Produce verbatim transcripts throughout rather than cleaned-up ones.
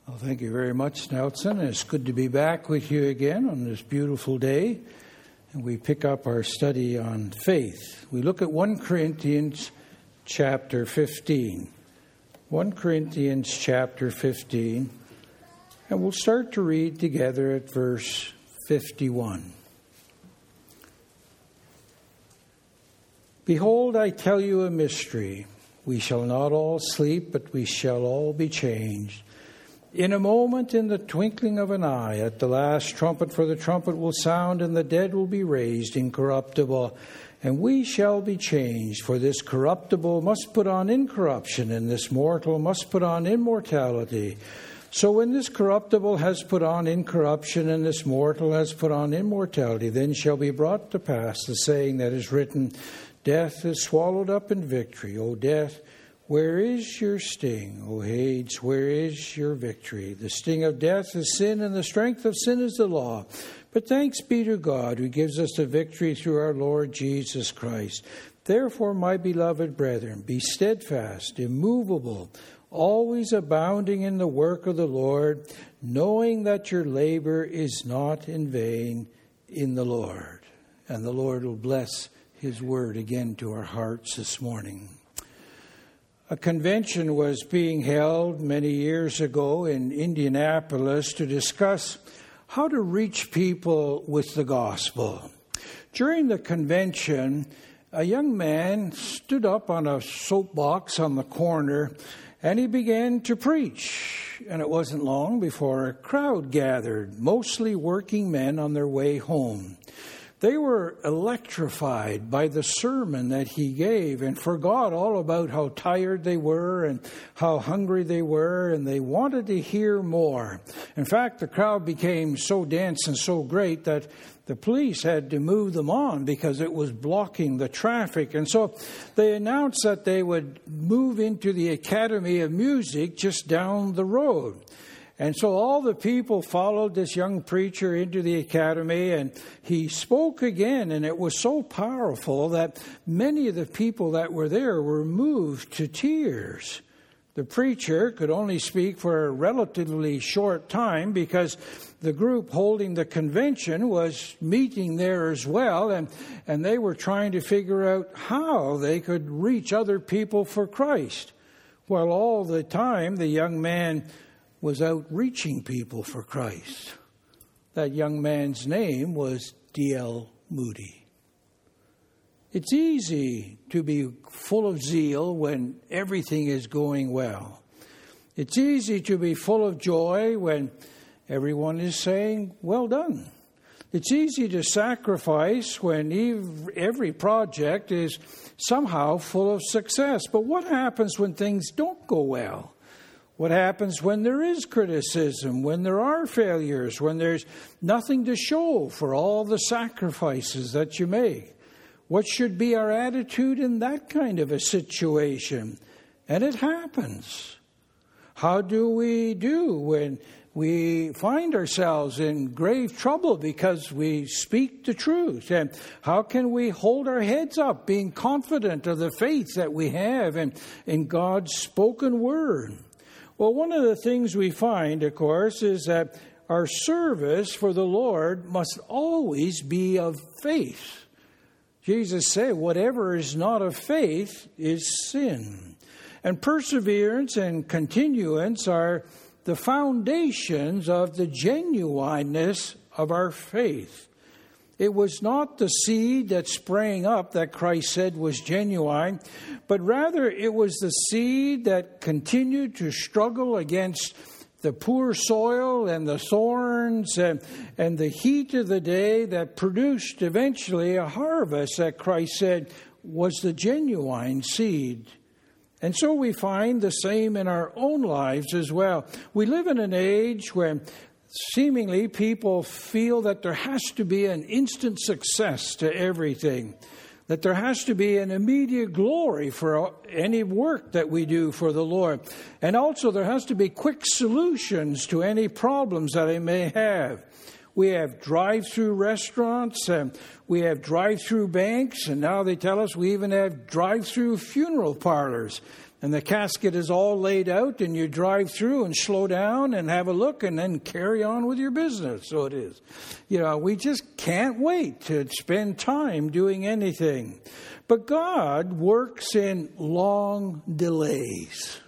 Well, thank you very much, Nelson. It's good to be back with you again on this beautiful day. And we pick up our study on faith. We look at First Corinthians chapter fifteen. First Corinthians chapter fifteen. And we'll start to read together at verse fifty-one. Behold, I tell you a mystery. We shall not all sleep, but we shall all be changed. In a moment, in the twinkling of an eye, at the last trumpet, for the trumpet will sound, and the dead will be raised incorruptible, and we shall be changed. For this corruptible must put on incorruption, and this mortal must put on immortality. So when this corruptible has put on incorruption, and this mortal has put on immortality, then shall be brought to pass the saying that is written, Death is swallowed up in victory. O death, where is your sting? O Hades, where is your victory? The sting of death is sin, and the strength of sin is the law. But thanks be to God, who gives us the victory through our Lord Jesus Christ. Therefore, my beloved brethren, be steadfast, immovable, always abounding in the work of the Lord, knowing that your labor is not in vain in the Lord. And the Lord will bless His word again to our hearts this morning. A convention was being held many years ago in Indianapolis to discuss how to reach people with the gospel. During the convention, a young man stood up on a soapbox on the corner and he began to preach. And it wasn't long before a crowd gathered, mostly working men on their way home. They were electrified by the sermon that he gave and forgot all about how tired they were and how hungry they were, and they wanted to hear more. In fact, the crowd became so dense and so great that the police had to move them on because it was blocking the traffic. And so they announced that they would move into the Academy of Music just down the road. And so all the people followed this young preacher into the academy, and he spoke again, and it was so powerful that many of the people that were there were moved to tears. The preacher could only speak for a relatively short time because the group holding the convention was meeting there as well, and, and they were trying to figure out how they could reach other people for Christ. Well, all the time, the young man was out reaching people for Christ. That young man's name was D L Moody. It's easy to be full of zeal when everything is going well. It's easy to be full of joy when everyone is saying, well done. It's easy to sacrifice when every project is somehow full of success. But what happens when things don't go well? What happens when there is criticism, when there are failures, when there's nothing to show for all the sacrifices that you make? What should be our attitude in that kind of a situation? And it happens. How do we do when we find ourselves in grave trouble because we speak the truth? And how can we hold our heads up, being confident of the faith that we have in, in God's spoken word? Well, one of the things we find, of course, is that our service for the Lord must always be of faith. Jesus said, whatever is not of faith is sin. And perseverance and continuance are the foundations of the genuineness of our faith. It was not the seed that sprang up that Christ said was genuine, but rather it was the seed that continued to struggle against the poor soil and the thorns and, and the heat of the day that produced eventually a harvest that Christ said was the genuine seed. And so we find the same in our own lives as well. We live in an age when seemingly people feel that there has to be an instant success to everything, that there has to be an immediate glory for any work that we do for the Lord. And also there has to be quick solutions to any problems that I may have. We have drive-through restaurants, and we have drive-through banks, and now they tell us we even have drive-through funeral parlors. And the casket is all laid out, and you drive through and slow down and have a look and then carry on with your business. So it is. You know, we just can't wait to spend time doing anything. But God works in long delays.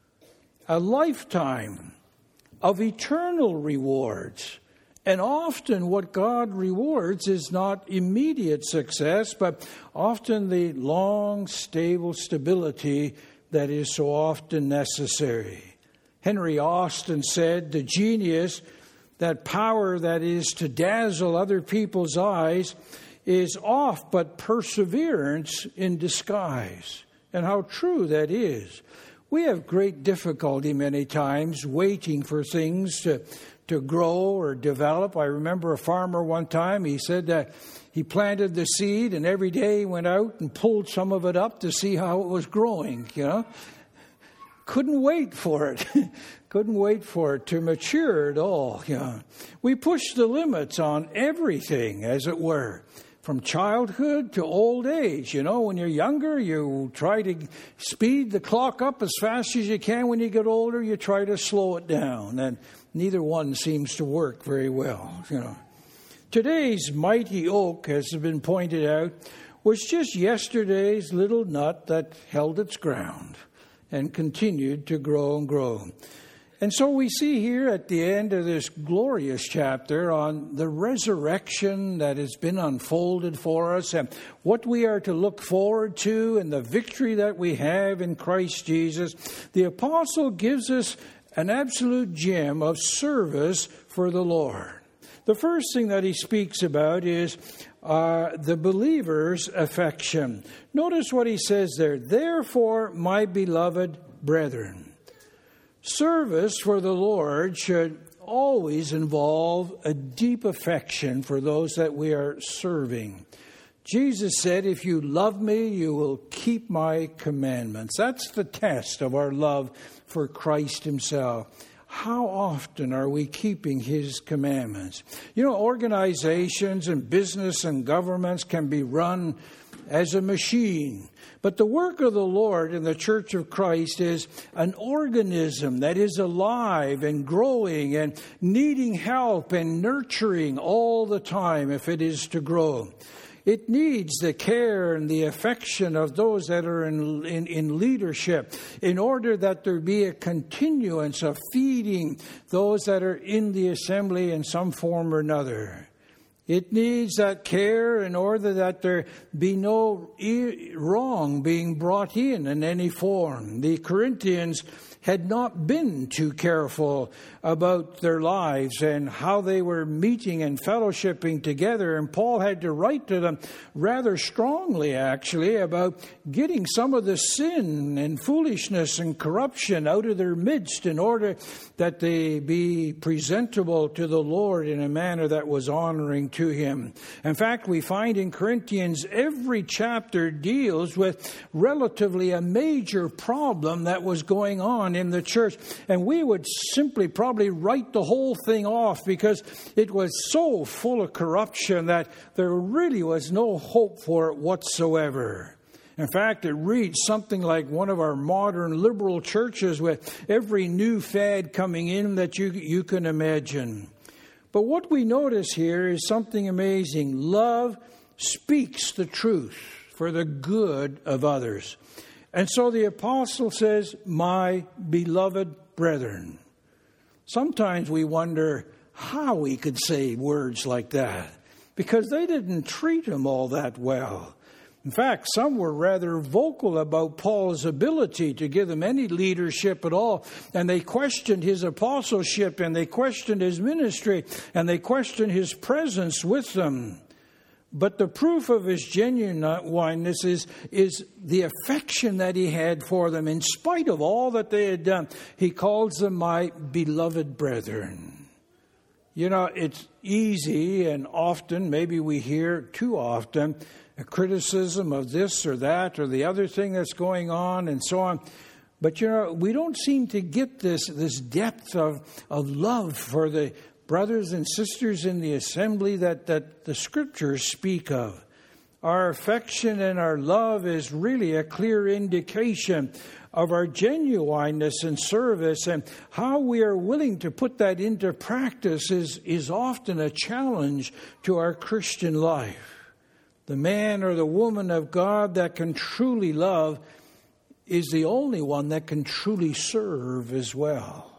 A lifetime of eternal rewards. And often what God rewards is not immediate success, but often the long, stable stability that is so often necessary. Henry Austin said, the genius, that power that is to dazzle other people's eyes, is oft but perseverance in disguise. And how true that is. We have great difficulty many times waiting for things to, to grow or develop. I remember a farmer one time, he said that he planted the seed, and every day he went out and pulled some of it up to see how it was growing, you know. Couldn't wait for it. Couldn't wait for it to mature at all, you know. We push the limits on everything, as it were, from childhood to old age. You know, when you're younger, you try to speed the clock up as fast as you can. When you get older, you try to slow it down, and neither one seems to work very well, you know. Today's mighty oak, as has been pointed out, was just yesterday's little nut that held its ground and continued to grow and grow. And so we see here at the end of this glorious chapter on the resurrection that has been unfolded for us and what we are to look forward to and the victory that we have in Christ Jesus. The apostle gives us an absolute gem of service for the Lord. The first thing that he speaks about is uh, the believer's affection. Notice what he says there. Therefore, my beloved brethren. Service for the Lord should always involve a deep affection for those that we are serving. Jesus said, if you love me, you will keep my commandments. That's the test of our love for Christ himself. How often are we keeping his commandments? You know, organizations and business and governments can be run as a machine. But the work of the Lord in the Church of Christ is an organism that is alive and growing and needing help and nurturing all the time if it is to grow. It needs the care and the affection of those that are in, in, in leadership in order that there be a continuance of feeding those that are in the assembly in some form or another. It needs that care in order that there be no wrong being brought in in any form. The Corinthians had not been too careful about their lives and how they were meeting and fellowshipping together. And Paul had to write to them rather strongly, actually, about getting some of the sin and foolishness and corruption out of their midst in order that they be presentable to the Lord in a manner that was honoring to him. In fact, we find in Corinthians every chapter deals with relatively a major problem that was going on in the church. And we would simply probably write the whole thing off because it was so full of corruption that there really was no hope for it whatsoever. In fact, it reads something like one of our modern liberal churches with every new fad coming in that you, you can imagine. But what we notice here is something amazing. Love speaks the truth for the good of others. And so the apostle says, my beloved brethren. Sometimes we wonder how he could say words like that, because they didn't treat him all that well. In fact, some were rather vocal about Paul's ability to give them any leadership at all. And they questioned his apostleship, and they questioned his ministry, and they questioned his presence with them. But the proof of his genuineness is, is the affection that he had for them. In spite of all that they had done, he calls them my beloved brethren. You know, it's easy, and often, maybe we hear too often, a criticism of this or that or the other thing that's going on and so on. But, you know, we don't seem to get this, this depth of, of love for the brothers and sisters in the assembly that, that the Scriptures speak of. Our affection and our love is really a clear indication of our genuineness in service, and how we are willing to put that into practice is, is often a challenge to our Christian life. The man or the woman of God that can truly love is the only one that can truly serve as well.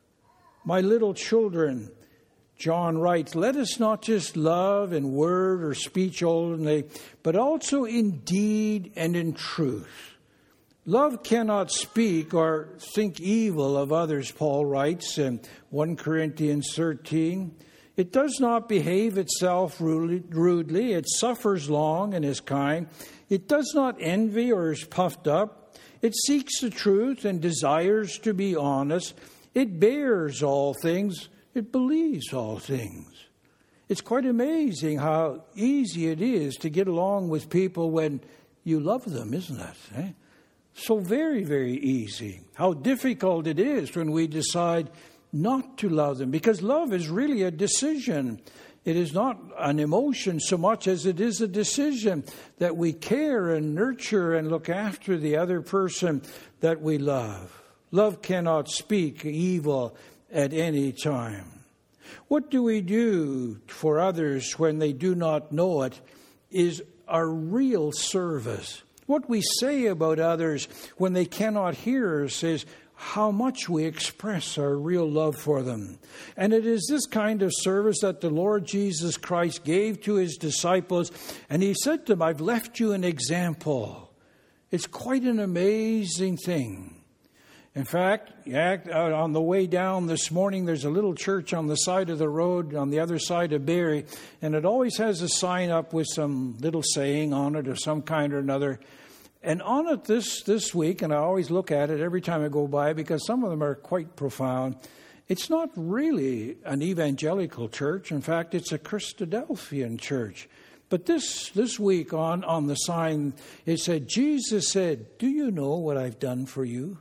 My little children, John writes, let us not just love in word or speech only, but also in deed and in truth. Love cannot speak or think evil of others, Paul writes in First Corinthians thirteen. It does not behave itself rudely. It suffers long and is kind. It does not envy or is puffed up. It seeks the truth and desires to be honest. It bears all things. It believes all things. It's quite amazing how easy it is to get along with people when you love them, isn't it? Eh? So very, very easy. How difficult it is when we decide not to love them, because love is really a decision. It is not an emotion so much as it is a decision that we care and nurture and look after the other person that we love. Love cannot speak evil at any time. What do we do for others when they do not know it is our real service. What we say about others when they cannot hear us is how much we express our real love for them. And it is this kind of service that the Lord Jesus Christ gave to his disciples. And he said to them, I've left you an example. It's quite an amazing thing. In fact, on the way down this morning, there's a little church on the side of the road on the other side of Barrie, and it always has a sign up with some little saying on it of some kind or another. And on it this, this week, and I always look at it every time I go by because some of them are quite profound, it's not really an evangelical church. In fact, it's a Christadelphian church. But this, this week on, on the sign, it said, Jesus said, do you know what I've done for you?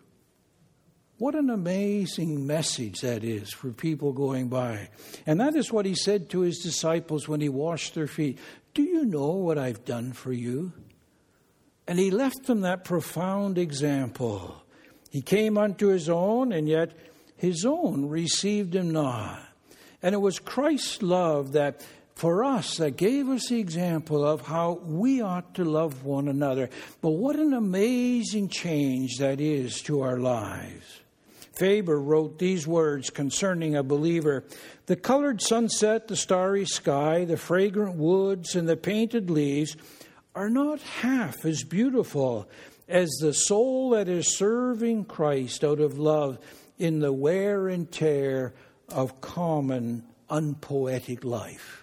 What an amazing message that is for people going by. And that is what he said to his disciples when he washed their feet. Do you know what I've done for you? And he left them that profound example. He came unto his own, and yet his own received him not. And it was Christ's love that for us that gave us the example of how we ought to love one another. But what an amazing change that is to our lives. Faber wrote these words concerning a believer. The colored sunset, the starry sky, the fragrant woods, and the painted leaves are not half as beautiful as the soul that is serving Christ out of love in the wear and tear of common, unpoetic life.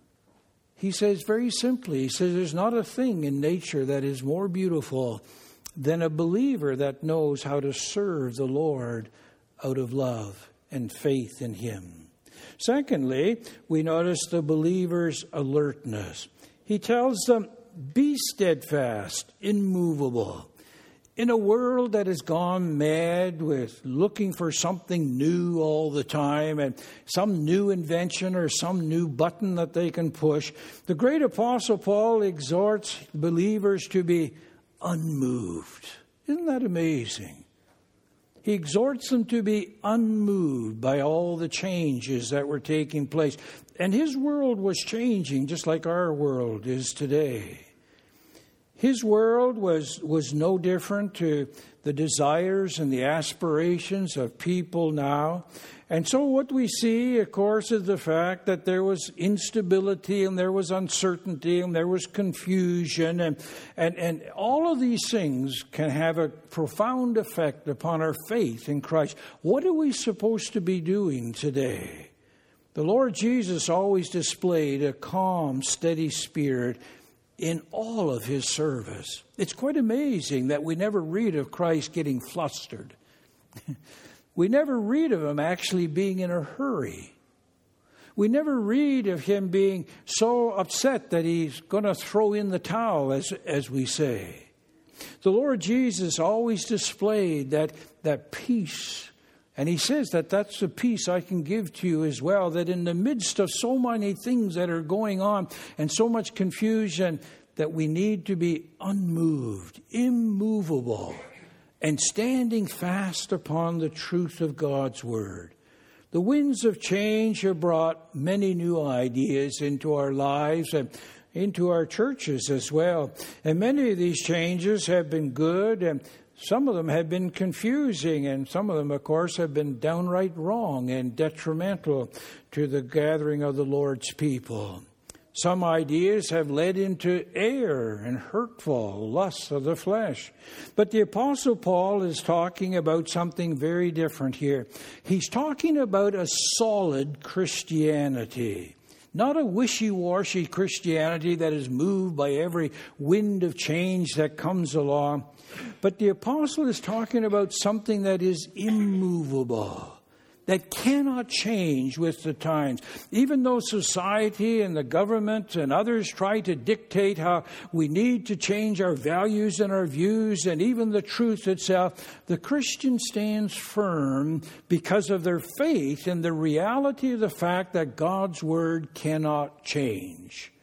He says very simply, he says there's not a thing in nature that is more beautiful than a believer that knows how to serve the Lord out of love and faith in him. Secondly, we notice the believer's alertness. He tells them, be steadfast, immovable. In a world that has gone mad with looking for something new all the time and some new invention or some new button that they can push, the great Apostle Paul exhorts believers to be unmoved. Isn't that amazing? He exhorts them to be unmoved by all the changes that were taking place. And his world was changing just like our world is today. His world was, was no different to the desires and the aspirations of people now. And so what we see, of course, is the fact that there was instability and there was uncertainty and there was confusion. And, and, and all of these things can have a profound effect upon our faith in Christ. What are we supposed to be doing today? The Lord Jesus always displayed a calm, steady spirit in all of his service. It's quite amazing that we never read of Christ getting flustered. We never read of him actually being in a hurry. We never read of him being so upset that he's going to throw in the towel, as, as we say. The Lord Jesus always displayed that, that peace. And he says that that's the peace I can give to you as well, that in the midst of so many things that are going on and so much confusion, that we need to be unmoved, immovable, and standing fast upon the truth of God's Word. The winds of change have brought many new ideas into our lives and into our churches as well. And many of these changes have been good, and some of them have been confusing, and some of them, of course, have been downright wrong and detrimental to the gathering of the Lord's people. Some ideas have led into error and hurtful lusts of the flesh. But the Apostle Paul is talking about something very different here. He's talking about a solid Christianity. Not a wishy-washy Christianity that is moved by every wind of change that comes along. But the apostle is talking about something that is immovable, that cannot change with the times. Even though society and the government and others try to dictate how we need to change our values and our views and even the truth itself, the Christian stands firm because of their faith in the reality of the fact that God's Word cannot change,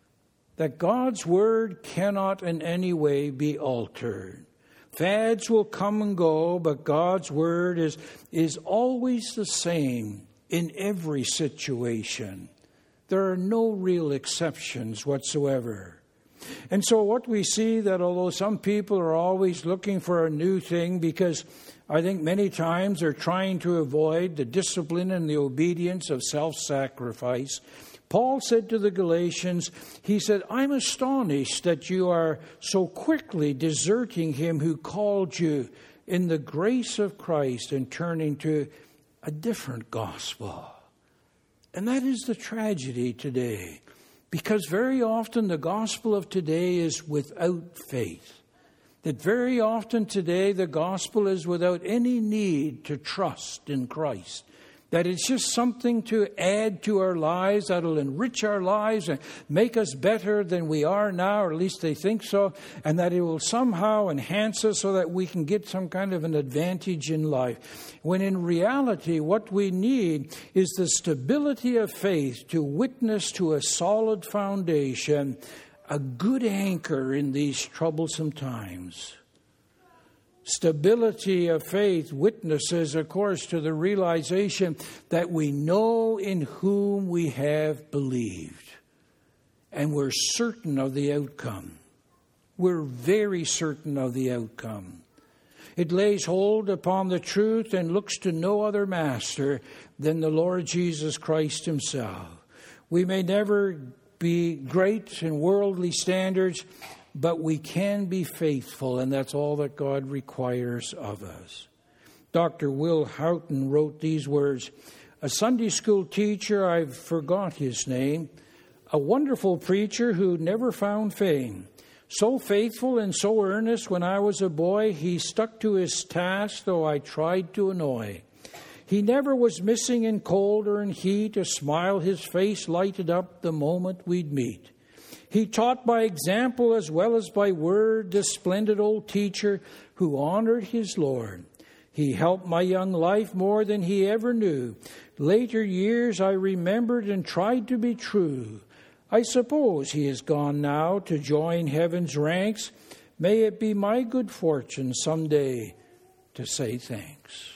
that God's Word cannot in any way be altered. Fads will come and go, but God's Word is, is always the same in every situation. There are no real exceptions whatsoever. And so what we see that although some people are always looking for a new thing because I think many times they're trying to avoid the discipline and the obedience of self-sacrifice, Paul said to the Galatians, he said, I'm astonished that you are so quickly deserting him who called you in the grace of Christ and turning to a different gospel. And that is the tragedy today, because very often the gospel of today is without faith. That very often today the gospel is without any need to trust in Christ. That it's just something to add to our lives that'll enrich our lives and make us better than we are now, or at least they think so, and that it will somehow enhance us so that we can get some kind of an advantage in life. When in reality, what we need is the stability of faith to witness to a solid foundation, a good anchor in these troublesome times. Stability of faith witnesses, of course, to the realization that we know in whom we have believed. And we're certain of the outcome. We're very certain of the outcome. It lays hold upon the truth and looks to no other master than the Lord Jesus Christ himself. We may never be great in worldly standards, but we can be faithful, and that's all that God requires of us. Doctor Will Houghton wrote these words, a Sunday school teacher, I've forgot his name, a wonderful preacher who never found fame. So faithful and so earnest when I was a boy, he stuck to his task, though I tried to annoy. He never was missing in cold or in heat, a smile his face lighted up the moment we'd meet. He taught by example as well as by word, this splendid old teacher who honored his Lord. He helped my young life more than he ever knew. Later years I remembered and tried to be true. I suppose he is gone now to join heaven's ranks. May it be my good fortune someday to say thanks.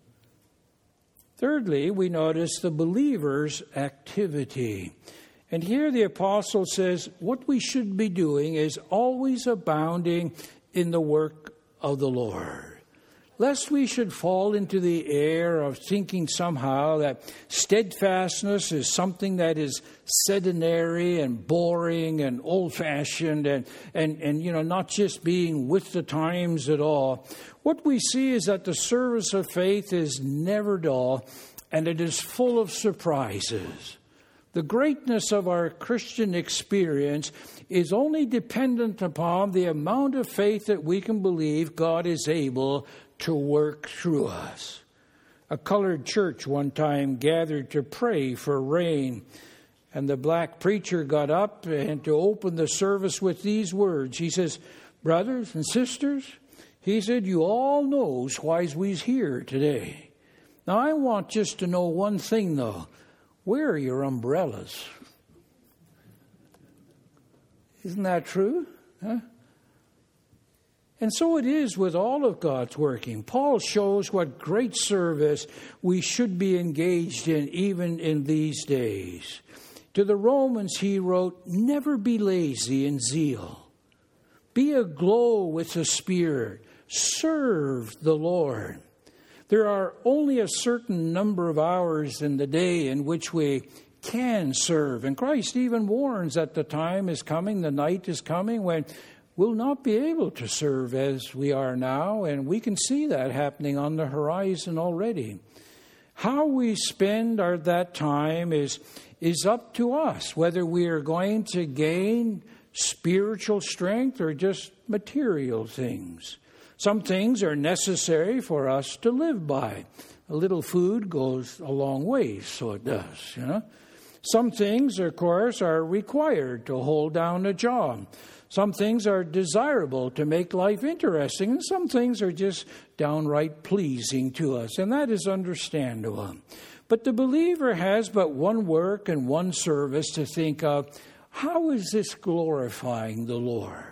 Thirdly, we notice the believer's activity. And here the apostle says what we should be doing is always abounding in the work of the Lord. Lest we should fall into the error of thinking somehow that steadfastness is something that is sedentary and boring and old-fashioned and, and, and, you know, not just being with the times at all. What we see is that the service of faith is never dull, and it is full of surprises. The greatness of our Christian experience is only dependent upon the amount of faith that we can believe God is able to work through us. A colored church one time gathered to pray for rain, and the black preacher got up and to open the service with these words. He says, brothers and sisters, he said, you all knows why we's here today. Now I want just to know one thing though. Where are your umbrellas? Isn't that true? Huh? And so it is with all of God's working. Paul shows what great service we should be engaged in even in these days. To the Romans he wrote, "Never be lazy in zeal. Be aglow with the Spirit. Serve the Lord." There are only a certain number of hours in the day in which we can serve. And Christ even warns that the time is coming, the night is coming, when we'll not be able to serve as we are now. And we can see that happening on the horizon already. How we spend our that time is, is up to us, whether we are going to gain spiritual strength or just material things. Some things are necessary for us to live by. A little food goes a long way, so it does, you know. Some things, of course, are required to hold down a job. Some things are desirable to make life interesting, and some things are just downright pleasing to us, and that is understandable. But the believer has but one work and one service to think of. How is this glorifying the Lord?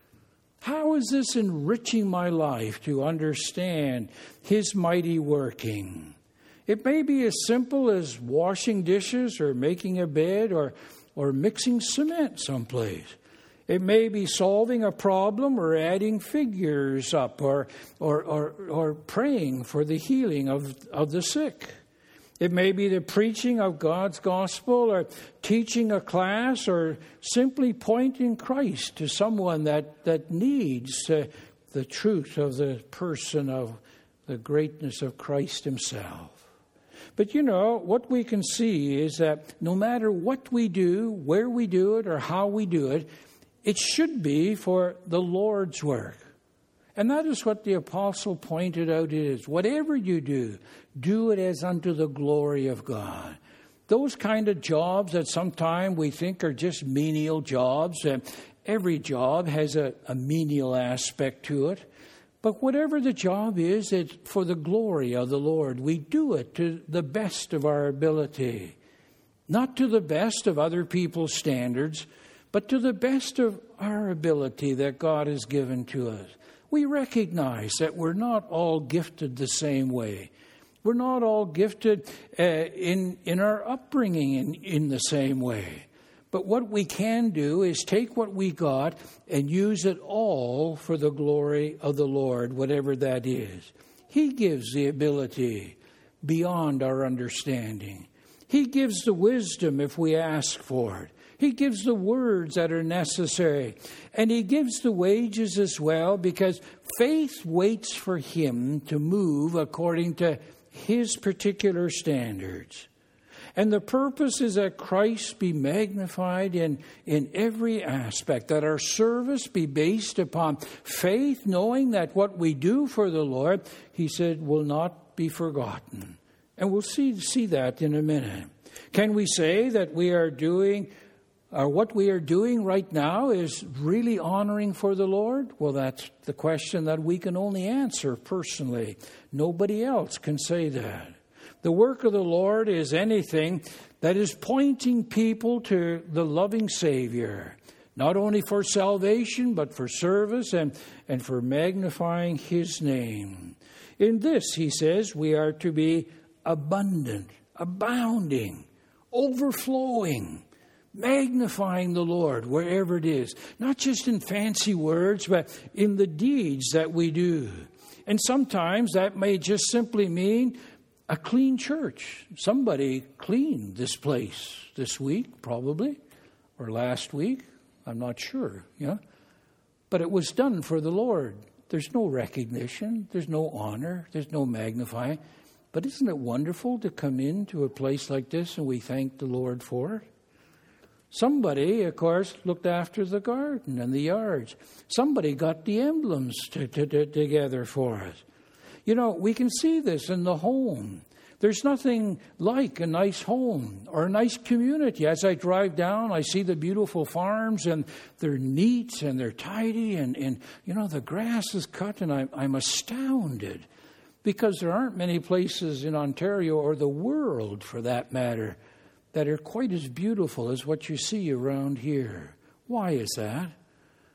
How is this enriching my life to understand His mighty working? It may be as simple as washing dishes or making a bed or, or mixing cement someplace. It may be solving a problem or adding figures up or, or, or, or praying for the healing of, of the sick. It may be the preaching of God's gospel or teaching a class or simply pointing Christ to someone that, that needs uh, the truth of the person of the greatness of Christ Himself. But you know, what we can see is that no matter what we do, where we do it, or how we do it, it should be for the Lord's work. And that is what the apostle pointed out is. Whatever you do, do it as unto the glory of God. Those kind of jobs that sometimes we think are just menial jobs, and every job has a, a menial aspect to it. But whatever the job is, it's for the glory of the Lord. We do it to the best of our ability. Not to the best of other people's standards, but to the best of our ability that God has given to us. We recognize that we're not all gifted the same way. We're not all gifted uh, in, in our upbringing in, in the same way. But what we can do is take what we got and use it all for the glory of the Lord, whatever that is. He gives the ability beyond our understanding. He gives the wisdom if we ask for it. He gives the words that are necessary. And He gives the wages as well, because faith waits for Him to move according to His particular standards. And the purpose is that Christ be magnified in, in every aspect, that our service be based upon faith, knowing that what we do for the Lord, He said, will not be forgotten. And we'll see, see that in a minute. Can we say that we are doing Or what we are doing right now is really honoring for the Lord? Well, that's the question that we can only answer personally. Nobody else can say that. The work of the Lord is anything that is pointing people to the loving Savior, not only for salvation, but for service and, and for magnifying His name. In this, he says, we are to be abundant, abounding, overflowing, magnifying the Lord wherever it is, not just in fancy words, but in the deeds that we do. And sometimes that may just simply mean a clean church. Somebody cleaned this place this week, probably, or last week. I'm not sure, yeah. But it was done for the Lord. There's no recognition, there's no honor, there's no magnifying. But isn't it wonderful to come into a place like this and we thank the Lord for it? Somebody, of course, looked after the garden and the yards. Somebody got the emblems to, to, to, together for us. You know, we can see this in the home. There's nothing like a nice home or a nice community. As I drive down, I see the beautiful farms, and they're neat and they're tidy, and, and you know, the grass is cut, and I'm, I'm astounded because there aren't many places in Ontario, or the world for that matter, that are quite as beautiful as what you see around here. Why is that?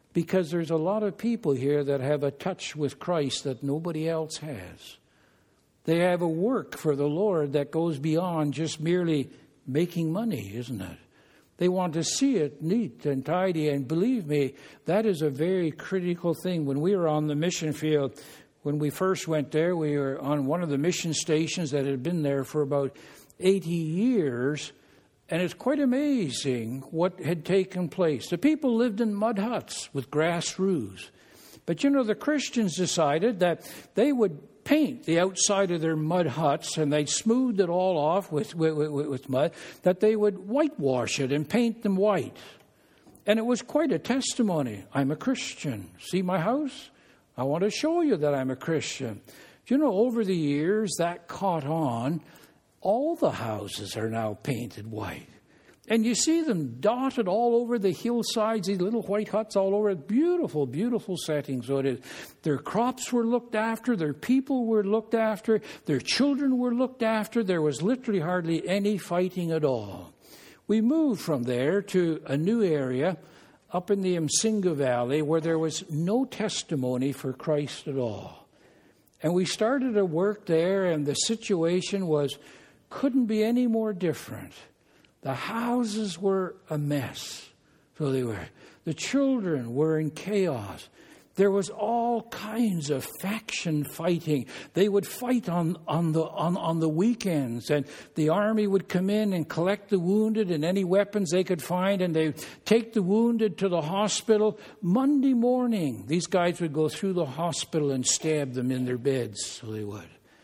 because there's a lot of people here that have a touch with Christ that nobody else has. They have a work for the Lord that goes beyond just merely making money, isn't it? They want to see it neat and tidy. And believe me, that is a very critical thing. When we were on the mission field, when we first went there, we were on one of the mission stations that had been there for about eighty years. And it's quite amazing what had taken place. The people lived in mud huts with grass roofs. But you know, the Christians decided that they would paint the outside of their mud huts, and they smoothed it all off with, with, with, with mud, that they would whitewash it and paint them white. And it was quite a testimony. I'm a Christian. See my house? I want to show you that I'm a Christian. You know, over the years, that caught on. All the houses are now painted white. And you see them dotted all over the hillsides, these little white huts all over. Beautiful, beautiful settings. So it is. Their crops were looked after. Their people were looked after. Their children were looked after. There was literally hardly any fighting at all. We moved from there to a new area up in the Msinga Valley where there was no testimony for Christ at all. And we started to work there, and the situation was couldn't be any more different. The houses were a mess. So they were. The children were in chaos. There was all kinds of faction fighting. They would fight on, on the on, on the weekends, and the army would come in and collect the wounded and any weapons they could find, and they'd take the wounded to the hospital. Monday morning, these guys would go through the hospital and stab them in their beds. So they would.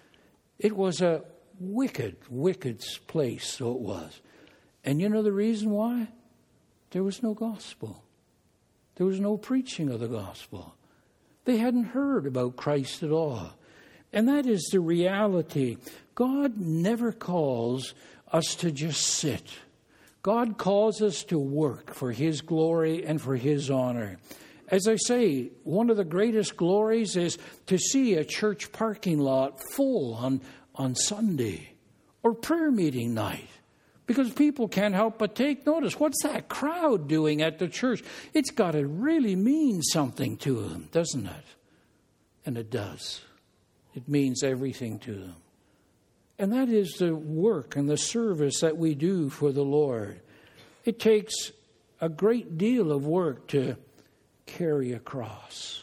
It was a wicked, wicked place, so it was. And you know the reason why? There was no gospel. There was no preaching of the gospel. They hadn't heard about Christ at all. And that is the reality. God never calls us to just sit. God calls us to work for His glory and for His honor. As I say, one of the greatest glories is to see a church parking lot full on, on Sunday or prayer meeting night. Because people can't help but take notice. What's that crowd doing at the church? It's got to really mean something to them, doesn't it? And it does. It means everything to them. And that is the work and the service that we do for the Lord. It takes a great deal of work to carry a cross.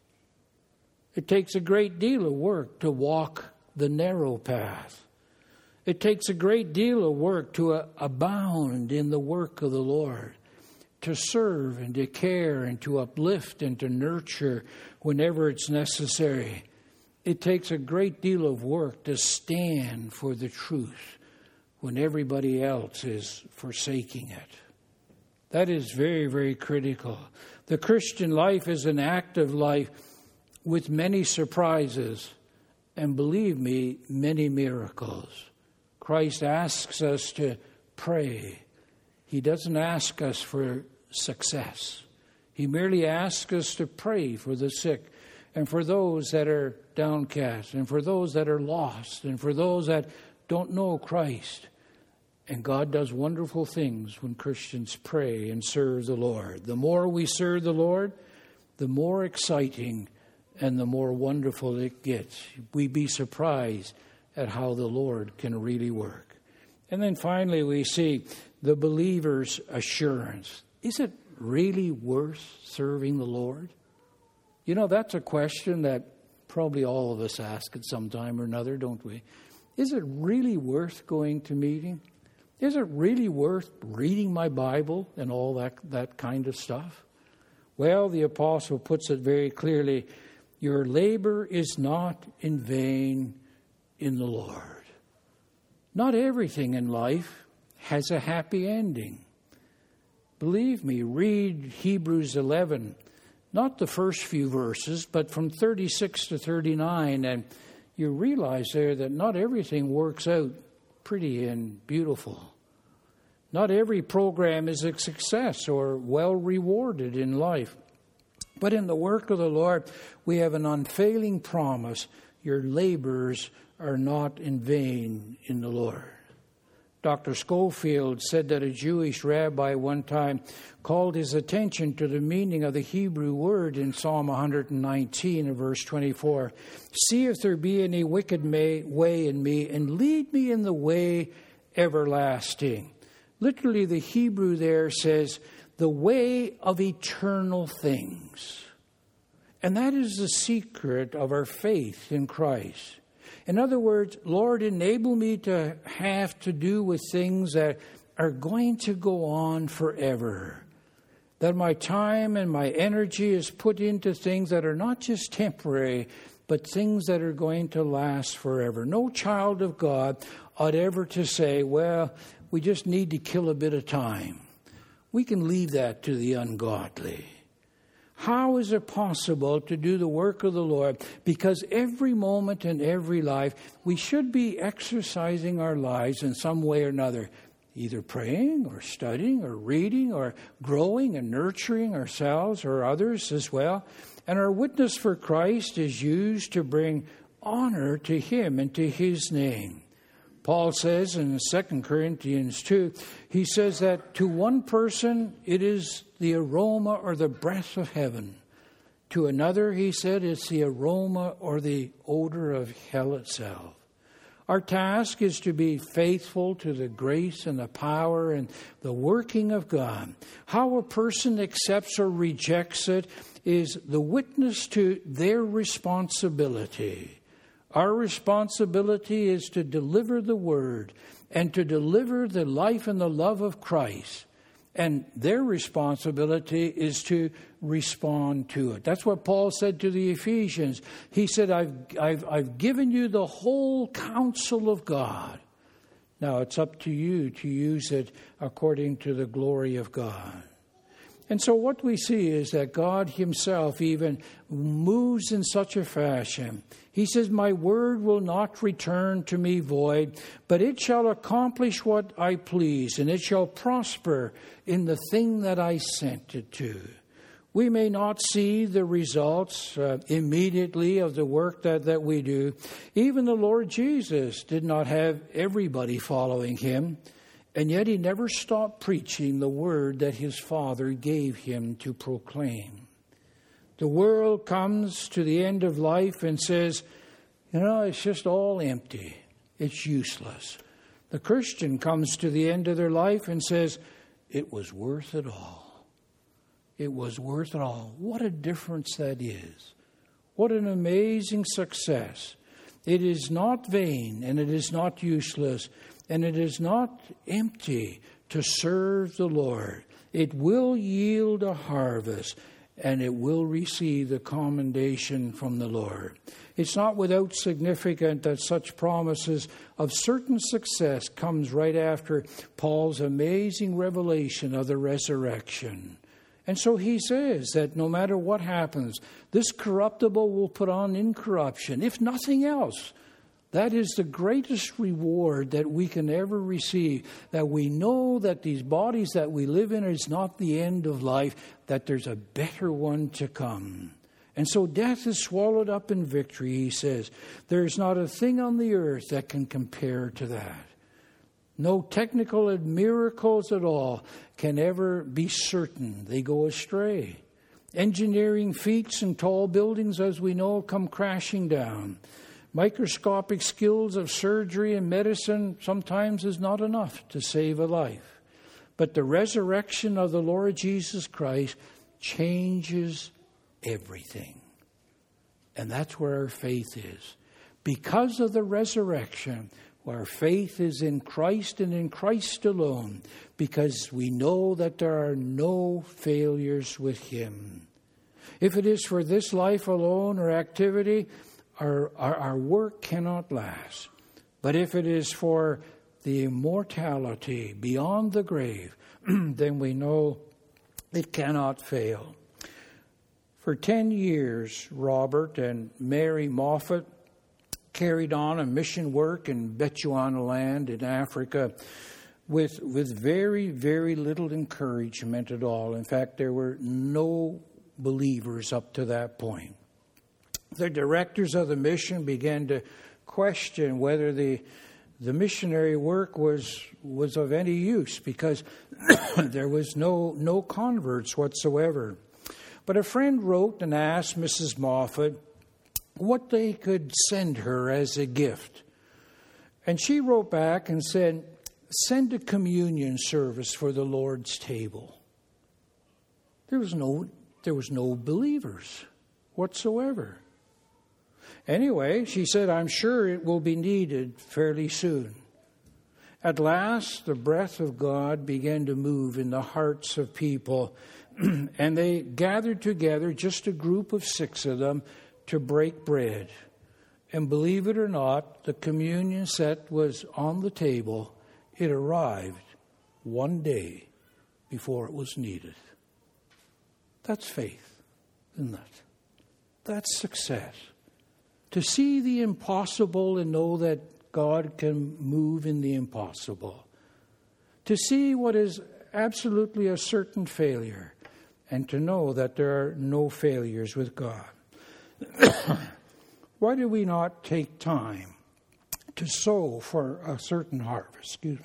It takes a great deal of work to walk the narrow path. It takes a great deal of work to uh, abound in the work of the Lord, to serve and to care and to uplift and to nurture whenever it's necessary. It takes a great deal of work to stand for the truth when everybody else is forsaking it. That is very, very critical. The Christian life is an active life with many surprises and, believe me, many miracles. Christ asks us to pray. He doesn't ask us for success. He merely asks us to pray for the sick and for those that are downcast and for those that are lost and for those that don't know Christ. And God does wonderful things when Christians pray and serve the Lord. The more we serve the Lord, the more exciting and the more wonderful it gets. We be surprised at how the Lord can really work. And then finally we see the believer's assurance. Is it really worth serving the Lord? You know, that's a question that probably all of us ask at some time or another, don't we? Is it really worth going to meeting? Is it really worth reading my Bible and all that, that kind of stuff? Well, the apostle puts it very clearly. Your labor is not in vain in the Lord. Not everything in life has a happy ending. Believe me, read Hebrews eleven, not the first few verses, but from thirty-six to thirty-nine, and you realize there that not everything works out pretty and beautiful. Not every program is a success or well rewarded in life. But in the work of the Lord, we have an unfailing promise. Your labors are not in vain in the Lord. Doctor Schofield said that a Jewish rabbi one time called his attention to the meaning of the Hebrew word in Psalm one nineteen and verse twenty-four. See if there be any wicked may, way in me, and lead me in the way everlasting. Literally, the Hebrew there says, the way of eternal things. And that is the secret of our faith in Christ. In other words, Lord, enable me to have to do with things that are going to go on forever. That my time and my energy is put into things that are not just temporary, but things that are going to last forever. No child of God ought ever to say, well, we just need to kill a bit of time. We can leave that to the ungodly. How is it possible to do the work of the Lord? Because every moment in every life, we should be exercising our lives in some way or another, either praying or studying or reading or growing and nurturing ourselves or others as well. And our witness for Christ is used to bring honor to Him and to His name. Paul says in Second Corinthians two, he says that to one person it is the aroma or the breath of heaven. To another, he said, it's the aroma or the odor of hell itself. Our task is to be faithful to the grace and the power and the working of God. How a person accepts or rejects it is the witness to their responsibility. Our responsibility is to deliver the word and to deliver the life and the love of Christ. And their responsibility is to respond to it. That's what Paul said to the Ephesians. He said, I've, I've, I've given you the whole counsel of God. Now it's up to you to use it according to the glory of God. And so what we see is that God Himself even moves in such a fashion. He says, my word will not return to me void, but it shall accomplish what I please, and it shall prosper in the thing that I sent it to. We may not see the results uh, immediately of the work that, that we do. Even the Lord Jesus did not have everybody following Him. And yet He never stopped preaching the word that His Father gave Him to proclaim. The world comes to the end of life and says, you know, it's just all empty. It's useless. The Christian comes to the end of their life and says, it was worth it all. It was worth it all. What a difference that is. What an amazing success. It is not vain and it is not useless. And it is not empty to serve the Lord. It will yield a harvest, and it will receive the commendation from the Lord. It's not without significance that such promises of certain success comes right after Paul's amazing revelation of the resurrection. And so he says that no matter what happens, this corruptible will put on incorruption, if nothing else. That is the greatest reward that we can ever receive, that we know that these bodies that we live in is not the end of life, that there's a better one to come. And so death is swallowed up in victory, he says. There's not a thing on the earth that can compare to that. No technical miracles at all can ever be certain. They go astray. Engineering feats and tall buildings, as we know, come crashing down. Microscopic skills of surgery and medicine sometimes is not enough to save a life. But the resurrection of the Lord Jesus Christ changes everything. And that's where our faith is. Because of the resurrection, our faith is in Christ and in Christ alone, because we know that there are no failures with Him. If it is for this life alone or activity, Our, our, our work cannot last. But if it is for the immortality beyond the grave, then we know it cannot fail. For ten years, Robert and Mary Moffat carried on a mission work in Bechuanaland in Africa with, with very, very little encouragement at all. In fact, there were no believers up to that point. The directors of the mission began to question whether the the missionary work was was of any use because there was no no converts whatsoever. But a friend wrote and asked Missus Moffat what they could send her as a gift. And she wrote back and said, send a communion service for the Lord's table. There was no there was no believers whatsoever. Anyway, she said, I'm sure it will be needed fairly soon. At last, the breath of God began to move in the hearts of people, and they gathered together, just a group of six of them, to break bread. And believe it or not, the communion set was on the table. It arrived one day before it was needed. That's faith, isn't it? That's success. To see the impossible and know that God can move in the impossible. To see what is absolutely a certain failure and to know that there are no failures with God. Why do we not take time to sow for a certain harvest? Excuse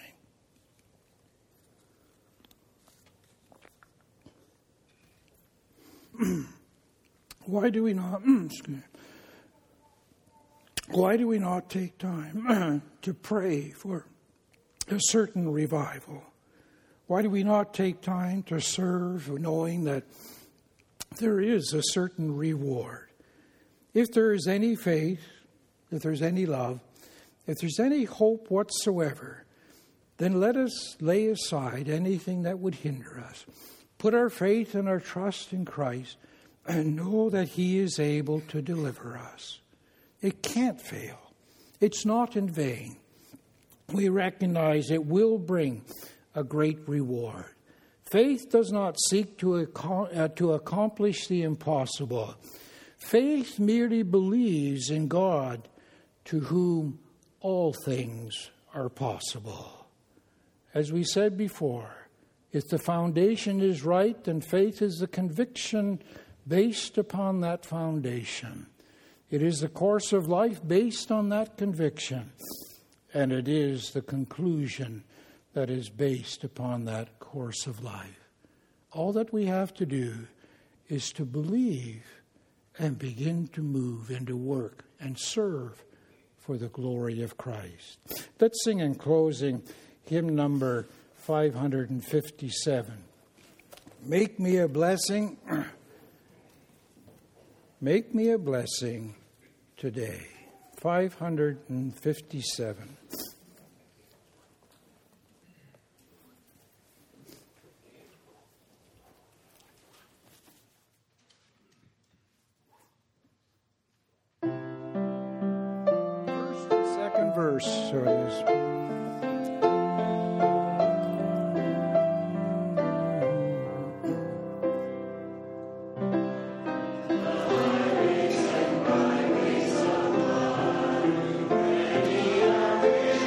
me. Why do we not... excuse me. Why do we not take time to pray for a certain revival? Why do we not take time to serve knowing that there is a certain reward? If there is any faith, if there's any love, if there's any hope whatsoever, then let us lay aside anything that would hinder us. Put our faith and our trust in Christ and know that He is able to deliver us. It can't fail. It's not in vain. We recognize it will bring a great reward. Faith does not seek to, ac- uh, to accomplish the impossible. Faith merely believes in God, to whom all things are possible. As we said before, if the foundation is right, then faith is the conviction based upon that foundation. It is the course of life based on that conviction, and it is the conclusion that is based upon that course of life. All that we have to do is to believe and begin to move and to work and serve for the glory of Christ. Let's sing in closing hymn number five fifty-seven. Make me a blessing. Make me a blessing today. five fifty-seven. First and second verse, so it is. Ready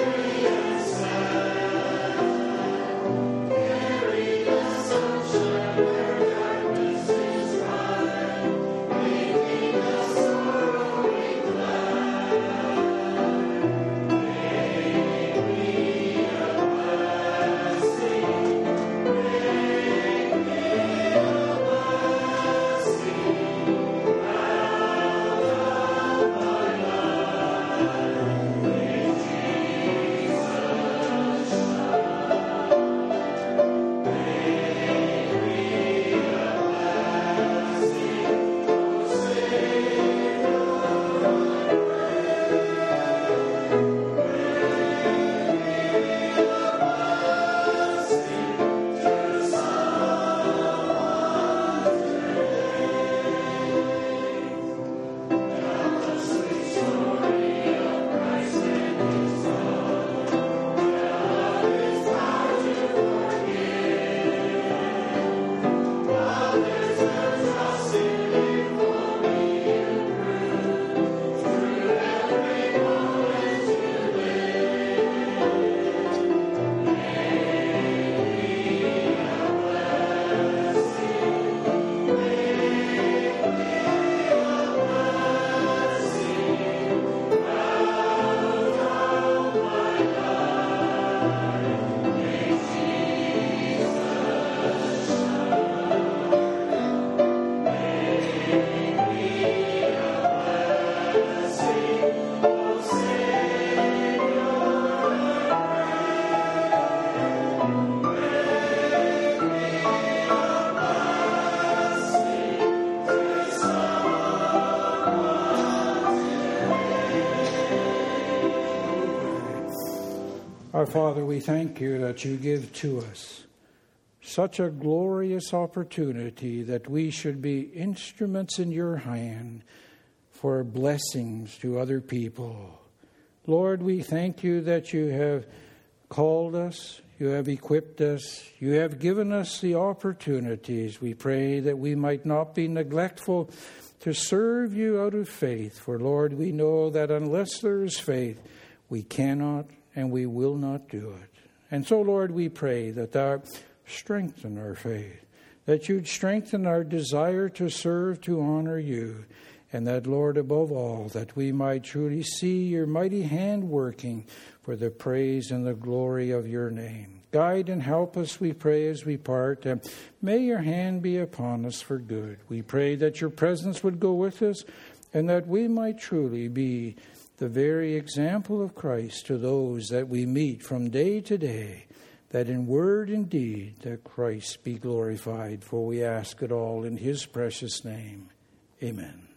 Father, we thank you that you give to us such a glorious opportunity that we should be instruments in your hand for blessings to other people. Lord, we thank you that you have called us, you have equipped us, you have given us the opportunities. We pray that we might not be neglectful to serve you out of faith. For, Lord, we know that unless there is faith, we cannot and we will not do it. And so, Lord, we pray that thou strengthen our faith, that you'd strengthen our desire to serve, to honor you, and that, Lord, above all, that we might truly see your mighty hand working for the praise and the glory of your name. Guide and help us, we pray, as we part, and may your hand be upon us for good. We pray that your presence would go with us, and that we might truly be the very example of Christ to those that we meet from day to day, that in word and deed that Christ be glorified. For we ask it all in his precious name. Amen.